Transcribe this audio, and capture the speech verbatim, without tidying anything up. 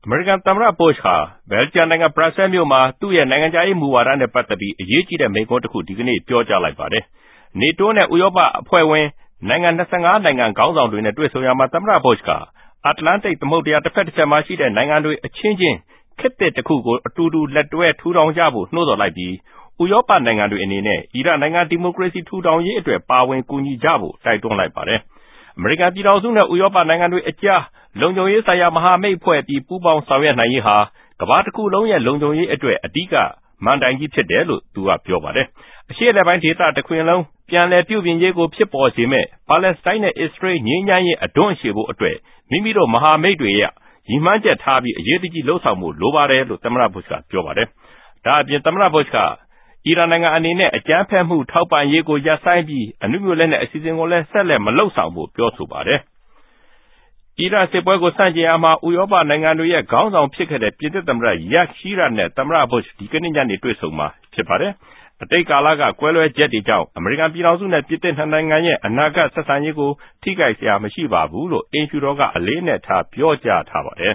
အမေရိကန်သမ္မတဘုရှ်ဟာဘယ်လ်ဂျီယံနိုင်ငံဘရပ်ဆဲမြို့မှာသူ့ရဲ့နိုင်ငံခြားရေးမူဝါဒနဲ့ပတ်သက်ပြီးအရေးကြီးတဲ့မိန့်ခွန်းတစ်ခုဒီကနေ့ပြောကြားလိုက်ပါတယ်။ နေတိုးနဲ့ဥရောပအဖွဲ့ဝင်နိုင်ငံ၂၅နိုင်ငံခေါင်းဆောင်တွေနဲ့တွေ့ဆုံရာမှာသမ္မတဘုရှ်ကအတ္တလန္တိတ်သမုဒ္ဒရာတစ်ဖက်တစ်ချက်မှာရှိတဲ့နိုင်ငံတွေအချင်းချင်းခေတ်သစ်တစ်ခုကိုအတူတူလက်တွဲထူထောင်ကြဖို့နှိုးဆော်လိုက်ပြီးဥရောပနိုင်ငံတွေအနေနဲ့အီရတ်နိုင်ငံဒီမိုကရေစီထူထောင်ရေးအတွက်ပါဝင်ကူညီကြဖို့တိုက်တွန်းလိုက်ပါတယ်။ အမေရိကန်ပြည်ထောင်စုနဲ့ဥရောပနိုင်ငံတွေအကြားလုံခြုံရေးဆိုင်ရာမဟာမိတ်ဖွဲ့ပြီးပူးပေါင်းဆောင်ရွက်နိုင်ရေးဟာကမ္ဘာတစ်ခုလုံးရဲ့လုံခြုံရေးအတွက်အဓိကမဏ္ဍိုင်ကြီးဖြစ်တယ်လို့သူကပြောပါတယ်။ အရှေ့အလယ်ပိုင်းဒေသတစ်ခွင်လုံးပြန်လည်ပြုပြင်ရေးကိုဖြစ်ပေါ်စေမယ့်ပါလက်စတိုင်းနဲ့အစ္စရေးငြိမ်းချမ်းရေးအဓွန့်ရှည်ဖို့အတွက်မိမိတို့မဟာမိတ်တွေရဲ့ရည်မှန်းချက်ထားပြီးအရေးတကြီးလှုပ်ဆောင်ဖို့လိုပါတယ်လို့သမ္မတဘုရှ်ကပြောပါတယ်။ ဒါအပြင်သမ္မတဘုရှ်ကအီရန်နိုင်ငံအနေနဲ့အကြမ်းဖက်မှုထောက်ပံ့ရေးကိုရပ်ဆိုင်းပြီးအနုမြူလက်နက်အစီအစဉ်ကိုလည်းဆက်လက်မလုပ်ဆောင်ဖို့ပြောဆိုပါတယ်။ အီရတ်စစ်ပွဲကိုဆန့်ကျင်ရာမှာဥရောပနိုင်ငံတွေရဲ့ခေါင်းဆောင်ဖြစ်ခဲ့တဲ့ပြင်သစ်သမ္မတရက်ရှီးရတ်နဲ့သမ္မတဘုရှ်ဒီကနေ့ညနေတွေ့ဆုံမှာဖြစ်ပါတယ်။ အတိတ်ကာလကကွဲလွဲချက်တွေကြောင့်အမေရိကန်ပြည်ထောင်စုနဲ့ပြင်သစ်နှစ်နိုင်ငံရဲ့အနာဂတ်ဆက်ဆံရေးကိုထိခိုက်စရာမရှိပါဘူးလို့အိမ်ဖြူတော်ကအလေးအနက်ထားပြောကြားထားပါတယ်